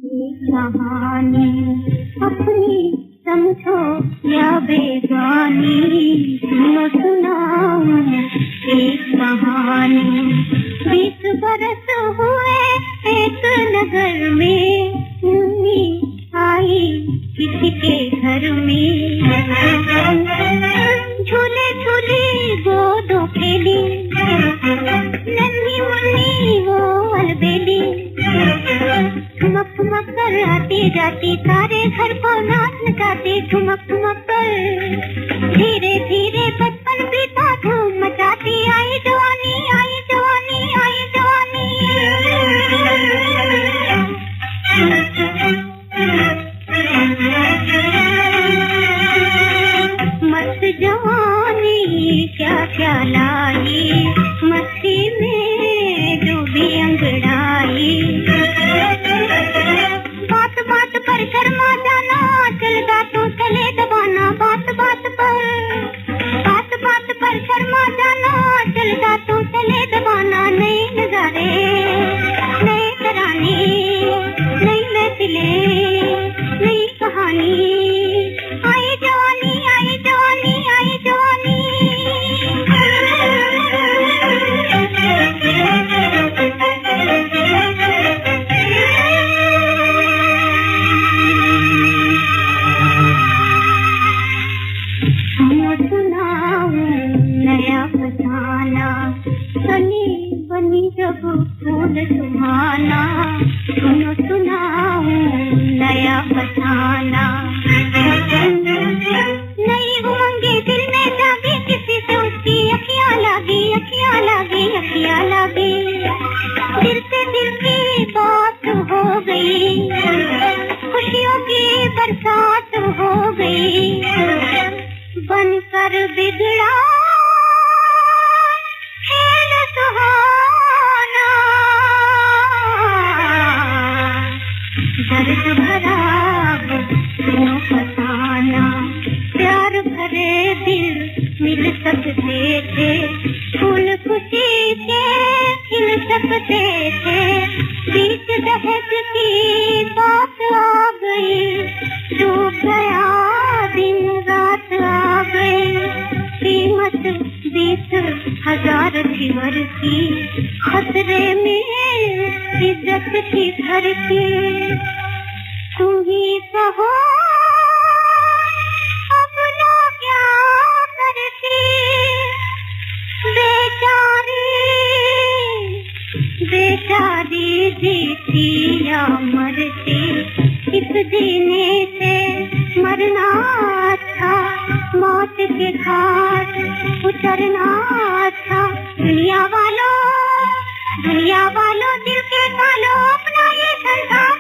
कहानी अपनी समझो या बेगानी, सुनो सुनाऊं एक कहानी। 20 बरस हुए एक नगर में, मुन्नी आई किसी के घर में। झूले झूले गोदों खेली, नन्ही मुन्नी वो अलबेली। ठुमक ठुमक कर आती जाती, सारे घर को नाच नचाती। ठुमक ठुमक कर धीरे धीरे बचपन बीता, धूम मचाती। आई जवानी आई जवानी आई जवानी। मस्त जवानी क्या क्या लाई, मस्ती में डूबी अंगड़ाई। बात बात पर शर्मा जाना, चलता तो चले दबाना। बात बात पर शर्मा जाना, चलता तो चले दबाना। नए नजारे नए तराने, नई महफिलें नई कहानी। आई जवानी आई जवानी आई जवानी। नया फसाना, सनी बनी जब फूल सुहाना। सुनो सुनाऊं नया फसाना। नई उमंगे दिल में जागी, किसी से उसकी अखियां लागी अखियां लागी अखियां लागी। दिल से दिल की बात हो गई, खुशियों की बरसात हो गई। बनकर बिगड़ा खेल सुहाना, दर्द भरा सुनो फसाना। प्यार भरे दिल मिल सकते थे, फूल खुशी के खिल सकते थे। बीच दहक की बात आ गई, डूब गया दिन रात आ गई। कीमत 20,000 थी वर की, खतरे में इज्जत थी घर की। तुम ही कहो अब ना क्या करती, बेचारी बेचारी जीती या मरती। इस जीने से मरना था, मौत के घाट उतरना था। दुनिया वालों दिल के पालो अपना ये संसार।